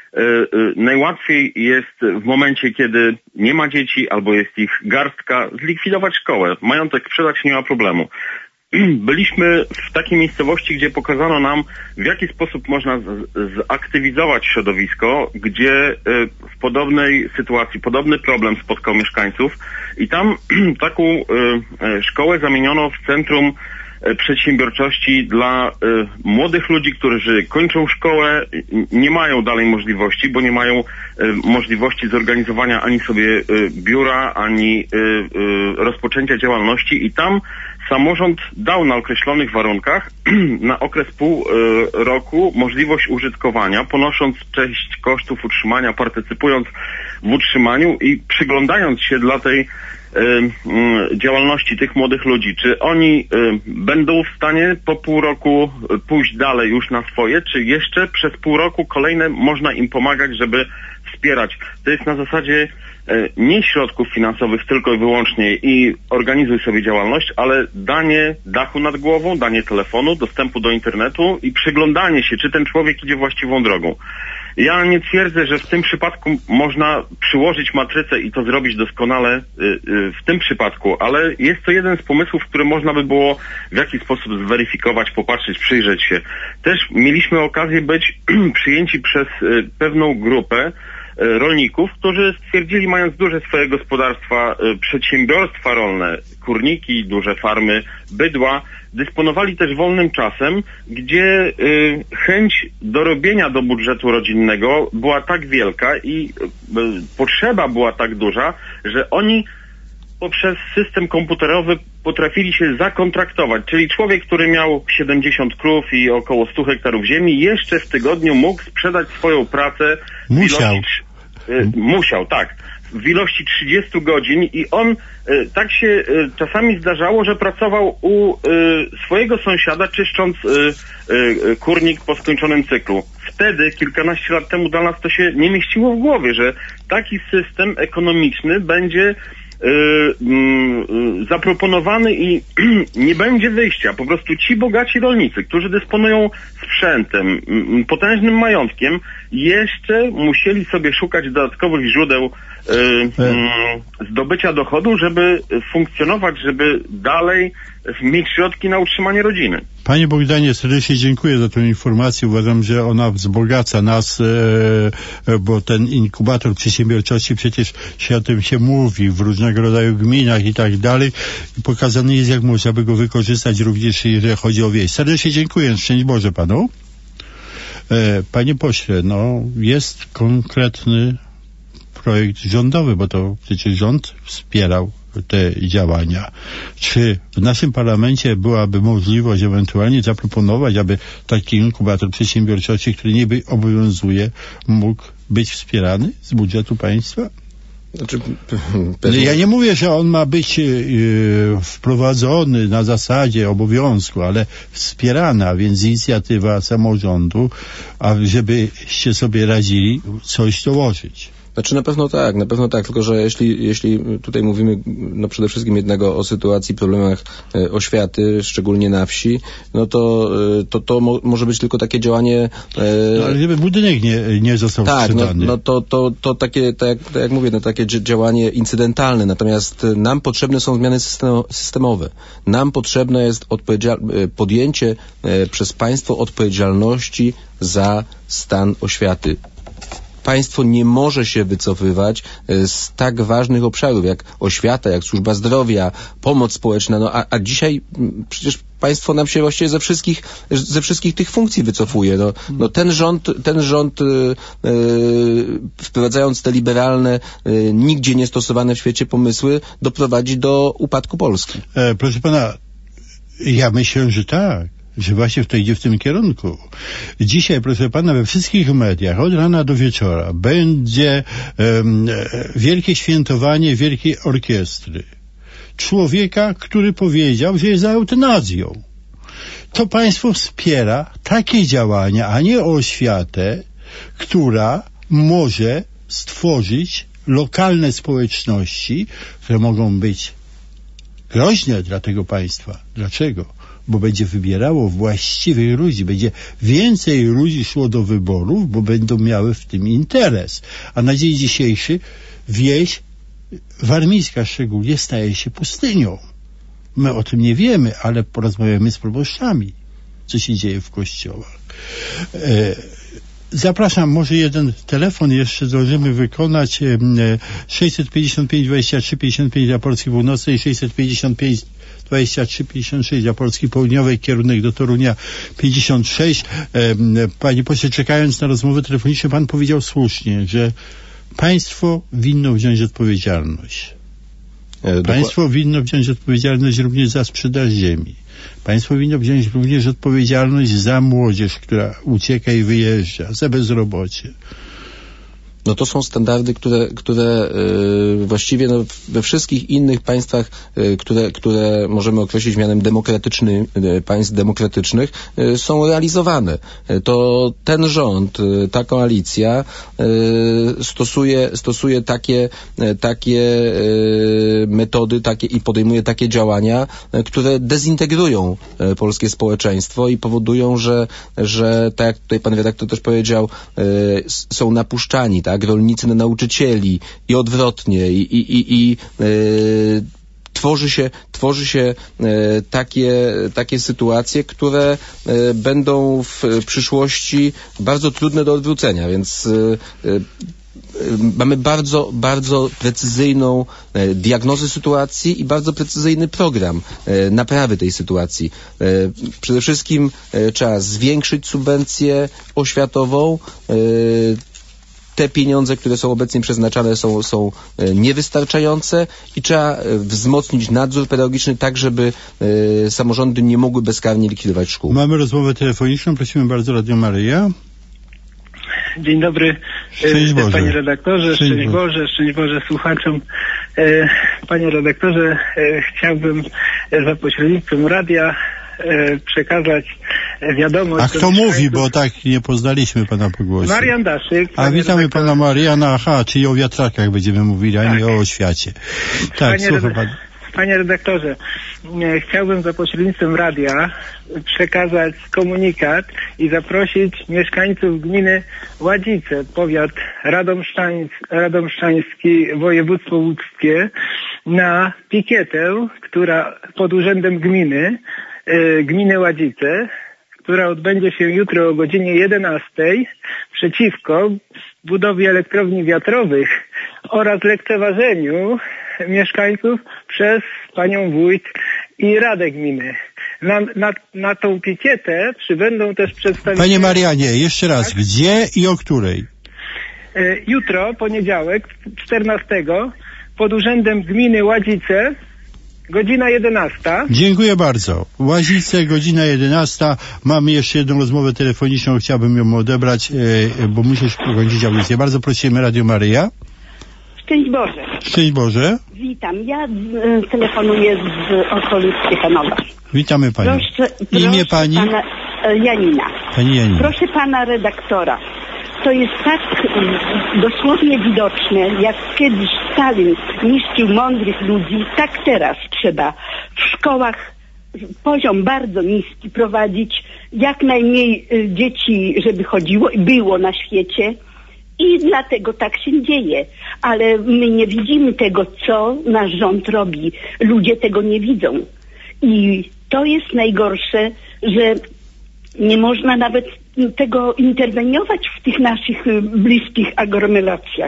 E: najłatwiej jest w momencie, kiedy nie ma dzieci albo jest ich garstka, zlikwidować szkołę. Majątek sprzedać, nie ma problemu. Byliśmy w takiej miejscowości, gdzie pokazano nam, w jaki sposób można zaktywizować środowisko, gdzie w podobnej sytuacji, podobny problem spotkał mieszkańców i tam taką szkołę zamieniono w centrum przedsiębiorczości dla młodych ludzi, którzy kończą szkołę, nie mają dalej możliwości, bo nie mają możliwości zorganizowania ani sobie biura, ani rozpoczęcia działalności i tam samorząd dał na określonych warunkach na okres pół roku możliwość użytkowania, ponosząc część kosztów utrzymania, partycypując w utrzymaniu i przyglądając się dla tej działalności tych młodych ludzi. Czy oni będą w stanie po pół roku pójść dalej już na swoje, czy jeszcze przez pół roku kolejne można im pomagać, żeby wspierać. To jest na zasadzie nie środków finansowych tylko i wyłącznie i organizuj sobie działalność, ale danie dachu nad głową, danie telefonu, dostępu do internetu i przyglądanie się, czy ten człowiek idzie właściwą drogą. Ja nie twierdzę, że w tym przypadku można przyłożyć matrycę i to zrobić doskonale w tym przypadku, ale jest to jeden z pomysłów, który można by było w jakiś sposób zweryfikować, popatrzeć, przyjrzeć się. Też mieliśmy okazję być przyjęci przez pewną grupę rolników, którzy stwierdzili, mając duże swoje gospodarstwa, przedsiębiorstwa rolne, kurniki, duże farmy, bydła, dysponowali też wolnym czasem, gdzie y, chęć dorobienia do budżetu rodzinnego była tak wielka i y, potrzeba była tak duża, że oni poprzez system komputerowy potrafili się zakontraktować, czyli człowiek, który miał siedemdziesiąt krów i około stu hektarów ziemi, jeszcze w tygodniu mógł sprzedać swoją pracę.
A: Musiał.
E: Ilości, y, musiał, tak. W ilości trzydziestu godzin i on y, tak się y, czasami zdarzało, że pracował u y, swojego sąsiada, czyszcząc y, y, kurnik po skończonym cyklu. Wtedy, kilkanaście lat temu, dla nas to się nie mieściło w głowie, że taki system ekonomiczny będzie y, y, zaproponowany i nie będzie wyjścia. Po prostu ci bogaci rolnicy, którzy dysponują sprzętem, y, potężnym majątkiem, jeszcze musieli sobie szukać dodatkowych źródeł y, y, zdobycia dochodu, żeby funkcjonować, żeby dalej mieć środki na utrzymanie rodziny.
A: Panie Bogdanie, serdecznie dziękuję za tę informację. Uważam, że ona wzbogaca nas, e, bo ten inkubator przedsiębiorczości, przecież się o tym się mówi w różnego rodzaju gminach i tak dalej. I pokazane jest, jak można by go wykorzystać również, jeżeli chodzi o wieś. Serdecznie dziękuję. Szczęść Boże panu. E, panie pośle, no jest konkretny projekt rządowy, bo to przecież rząd wspierał te działania. Czy w naszym parlamencie byłaby możliwość ewentualnie zaproponować, aby taki inkubator przedsiębiorczości, który niby obowiązuje, mógł być wspierany z budżetu państwa?
B: Znaczy,
A: pewnie... Ja nie mówię, że on ma być yy, wprowadzony na zasadzie obowiązku, ale wspierana, więc inicjatywa samorządu, a żebyście sobie radzili, coś dołożyć.
B: Znaczy na pewno tak, na pewno tak, tylko że jeśli, jeśli tutaj mówimy no przede wszystkim jednego o sytuacji, problemach e, oświaty, szczególnie na wsi, no to e, to, to mo, może być tylko takie działanie... E,
A: no, ale żeby budynek nie, nie został
B: tak,
A: sprzedany.
B: No, no to, to, to takie, tak jak, tak jak mówię, no takie działanie incydentalne, natomiast nam potrzebne są zmiany systemowe. Nam potrzebne jest odpowiedzial- podjęcie e, przez państwo odpowiedzialności za stan oświaty. Państwo nie może się wycofywać z tak ważnych obszarów, jak oświata, jak służba zdrowia, pomoc społeczna, no a, a dzisiaj przecież państwo nam się właściwie ze wszystkich, ze wszystkich tych funkcji wycofuje. No, no ten rząd, ten rząd yy, yy, wprowadzając te liberalne, yy, nigdzie nie stosowane w świecie pomysły, doprowadzi do upadku Polski.
A: E, proszę pana, ja myślę, że tak. Że właśnie to idzie w tym kierunku. Dzisiaj, proszę pana, we wszystkich mediach od rana do wieczora będzie um, wielkie świętowanie wielkiej orkiestry. Człowieka, który powiedział, że jest za eutanazją. To państwo wspiera takie działania, a nie oświatę, która może stworzyć lokalne społeczności, które mogą być groźne dla tego państwa. Dlaczego? Bo będzie wybierało właściwych ludzi, będzie więcej ludzi szło do wyborów, bo będą miały w tym interes. A na dzień dzisiejszy wieś warmińska szczególnie staje się pustynią. My o tym nie wiemy, ale porozmawiamy z proboszczami, co się dzieje w kościołach. E, Zapraszam, może jeden telefon jeszcze zdążymy wykonać. sześćset pięćdziesiąt pięć dwadzieścia trzy pięćdziesiąt pięć dla Polski Północnej, sześćset pięćdziesiąt pięć dwadzieścia trzy pięćdziesiąt sześć dla Polski Południowej, kierunek do Torunia pięćdziesiąt sześć. Panie pośle, czekając na rozmowę telefoniczną, pan powiedział słusznie, że państwo winno wziąć odpowiedzialność. E, państwo winno wziąć odpowiedzialność również za sprzedaż ziemi. Państwo winno wziąć również odpowiedzialność za młodzież, która ucieka i wyjeżdża, za bezrobocie.
B: No to są standardy, które, które yy, właściwie no, we wszystkich innych państwach, yy, które, które możemy określić mianem demokratyczny, yy, państw demokratycznych, yy, są realizowane. Yy, to ten rząd, yy, ta koalicja yy, stosuje, stosuje takie, yy, takie yy, metody takie i podejmuje takie działania, yy, które dezintegrują yy, polskie społeczeństwo i powodują, że, że tak jak tutaj pan redaktor też powiedział, yy, są napuszczani, tak? Rolnicy na nauczycieli i odwrotnie i, i, i, i yy, tworzy się, tworzy się yy, takie, takie sytuacje, które yy, będą w przyszłości bardzo trudne do odwrócenia, więc yy, yy, mamy bardzo, bardzo precyzyjną e, diagnozę sytuacji i bardzo precyzyjny program e, naprawy tej sytuacji. E, przede wszystkim e, trzeba zwiększyć subwencję oświatową. E, Te pieniądze, które są obecnie przeznaczane, są, są niewystarczające i trzeba wzmocnić nadzór pedagogiczny tak, żeby e, samorządy nie mogły bezkarnie likwidować szkół.
A: Mamy rozmowę telefoniczną. Prosimy bardzo, Radio Maryja.
F: Dzień dobry,
A: szczęść Boże.
F: Panie redaktorze, szczęść, szczęść Boże, szczęść Boże słuchaczom. Panie redaktorze, chciałbym za pośrednictwem radia przekazać wiadomość...
A: A kto mówi, bo tak nie poznaliśmy pana po głosie.
F: Marian Daszyk.
A: A witamy redaktor... pana Mariana, aha, czyli o wiatrakach będziemy mówili, a tak. nie o oświacie. Tak,
F: panie
A: słucham
F: reda...
A: pan.
F: Panie redaktorze, chciałbym za pośrednictwem radia przekazać komunikat i zaprosić mieszkańców gminy Ładzice, powiat radomszczański, radomszczański województwo łódzkie, na pikietę, która pod urzędem gminy, y, gminy Ładzice, która odbędzie się jutro o godzinie jedenastej przeciwko budowie elektrowni wiatrowych oraz lekceważeniu mieszkańców przez panią wójt i radę gminy. Na, na, na tą pikietę przybędą też przedstawiciele...
A: Panie Marianie, jeszcze raz, tak? Gdzie i o której?
F: Jutro, poniedziałek, czternastego, pod urzędem gminy Ładzice, godzina jedenasta.
A: Dziękuję bardzo. Łazice, godzina jedenasta. Mamy jeszcze jedną rozmowę telefoniczną, chciałbym ją odebrać, bo muszę kończyć audycję. Bardzo prosimy, Radio Maryja.
G: Szczęść Boże.
A: Szczęść Boże.
G: Witam. Ja y, telefonuję z okolic Ciechanowa.
A: Witamy Panią.
G: Proszę,
A: Imię
G: proszę
A: Pani?
G: Pana, y, Janina.
A: Pani Janina.
G: Proszę Pana redaktora. To jest tak y, dosłownie widoczne, jak kiedyś Stalin niszczył mądrych ludzi, tak teraz trzeba w szkołach poziom bardzo niski prowadzić, jak najmniej y, dzieci, żeby chodziło i było na świecie. I dlatego tak się dzieje. Ale my nie widzimy tego, co nasz rząd robi. Ludzie tego nie widzą. I to jest najgorsze, że nie można nawet tego interweniować w tych naszych y, bliskich aglomeracjach.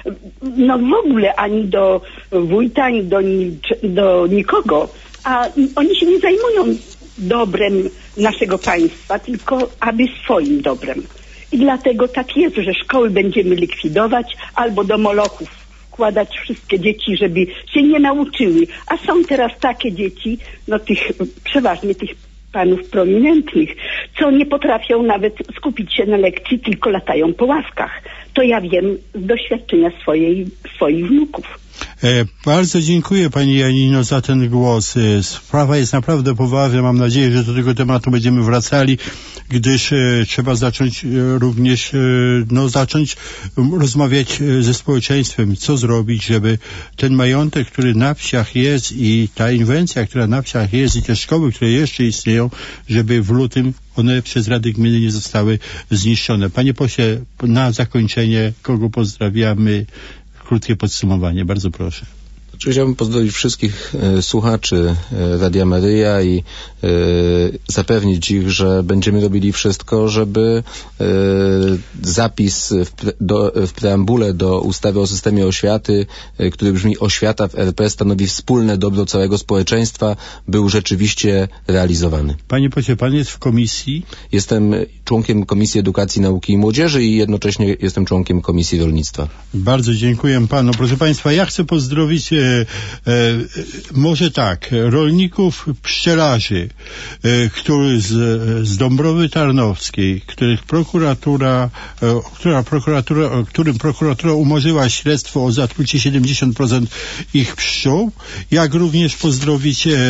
G: No w ogóle ani do wójta, ani do, ni- do nikogo. A oni się nie zajmują dobrem naszego państwa, tylko aby swoim dobrem. I dlatego tak jest, że szkoły będziemy likwidować albo do molochów wkładać wszystkie dzieci, żeby się nie nauczyły. A są teraz takie dzieci, no tych, przeważnie tych panów prominentnych, co nie potrafią nawet skupić się na lekcji, tylko latają po ławkach. To ja wiem z doświadczenia swojej, swoich wnuków.
A: E, bardzo dziękuję Pani Janino za ten głos. E, sprawa jest naprawdę poważna. Mam nadzieję, że do tego tematu będziemy wracali, gdyż e, trzeba zacząć e, również, e, no zacząć um, rozmawiać e, ze społeczeństwem, co zrobić, żeby ten majątek, który na wsiach jest i ta inwencja, która na wsiach jest i te szkoły, które jeszcze istnieją, żeby w lutym one przez Rady Gminy nie zostały zniszczone. Panie pośle, na zakończenie, kogo pozdrawiamy? Krótkie podsumowanie, bardzo proszę.
B: Chciałbym pozdrowić wszystkich e, słuchaczy e, Radia Maryja i e, zapewnić ich, że będziemy robili wszystko, żeby e, zapis w, pre, do, w preambule do ustawy o systemie oświaty, e, który brzmi: oświata w R P stanowi wspólne dobro całego społeczeństwa, był rzeczywiście realizowany.
A: Panie pośle, pan jest w komisji?
B: Jestem członkiem Komisji Edukacji, Nauki i Młodzieży i jednocześnie jestem członkiem Komisji Rolnictwa.
A: Bardzo dziękuję panu. Proszę państwa, ja chcę pozdrowić e, E, może tak, rolników pszczelarzy, e, który z, z Dąbrowy Tarnowskiej, których prokuratura, e, która prokuratura, którym prokuratura umorzyła śledztwo o zatrucie siedemdziesiąt procent ich pszczół, jak również pozdrowić e,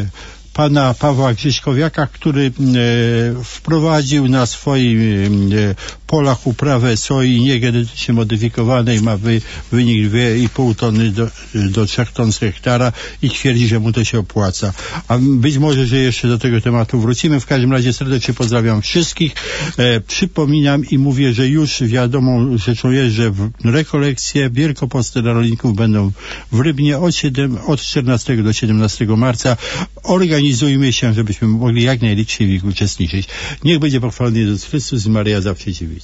A: pana Pawła Grześkowiaka, który e, wprowadził na swoim e, polach uprawę soi niegenetycznie modyfikowanej, ma wy, wynik dwie i pół tony do, do trzech ton z hektara i twierdzi, że mu to się opłaca. A być może, że jeszcze do tego tematu wrócimy. W każdym razie serdecznie pozdrawiam wszystkich. E, przypominam i mówię, że już wiadomą rzeczą jest, że w rekolekcje wielkopostne dla rolników będą w Rybnie od, siedem, od czternastego do siedemnastego marca. Organizujmy się, żebyśmy mogli jak najliczniej w nich uczestniczyć. Niech będzie pochwalony Jezus Chrystus i Maryja zawsze dziewica.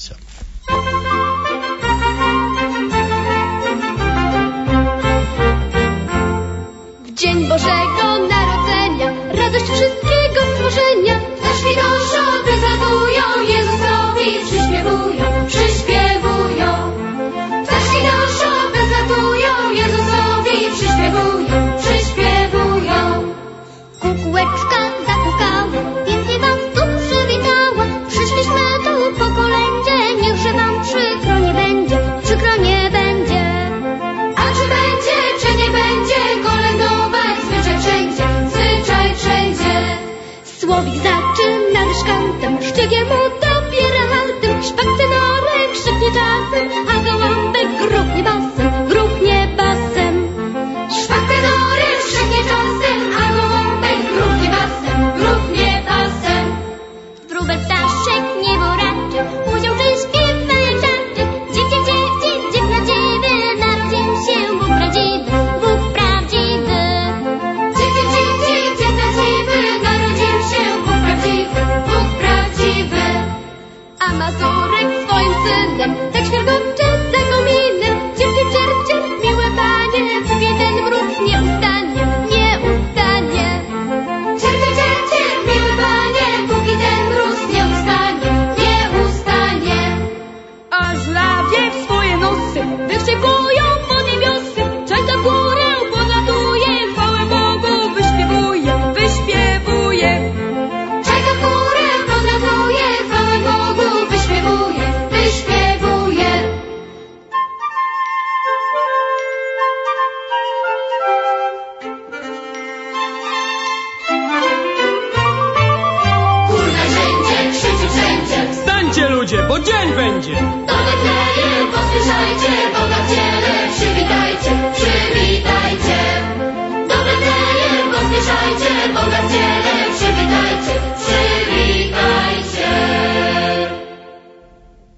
H: W dzień Bożego Narodzenia radość wszystkiego stworzenia, na świnoszody zradują, Jezusowi przyśpiewują, przyśpiewują. Na świnoszody zradują, Jezusowi przyśpiewują, przyśpiewują. Kółeczka zapukały, pięknie was tu przywitała. Przyszliśmy tu po kolędzie, niechże wam przykro nie będzie, przykro nie będzie. A czy będzie, czy nie będzie, kolędować zwyczaj wszędzie, zwyczaj wszędzie. Słowik zaczyna dyszkantem, szczykiem mu dobiera haltem, śpiew tenorek szybnie czasem, a gołąbek grupnie basem, grupnie basem. Śpiew tenorek szybnie czasem, a gołąbek grupnie basem, grupnie basem. Wróbel ptaszek nieboraczy, uziął, że śpiewa jak żarczyk. Dziw, dziw, dziw, dziw, dziw na dziwy, narodził się Bóg prawdziwy, Bóg prawdziwy. Dziw, dziw, dziw, dziw, dziw na dziwy, narodził się Bóg prawdziwy, Bóg prawdziwy.
I: bo dzień będzie.
H: Do Betlejem pospieszajcie, Boga w ciele przywitajcie, przywitajcie. Do Betlejem pospieszajcie, Boga w ciele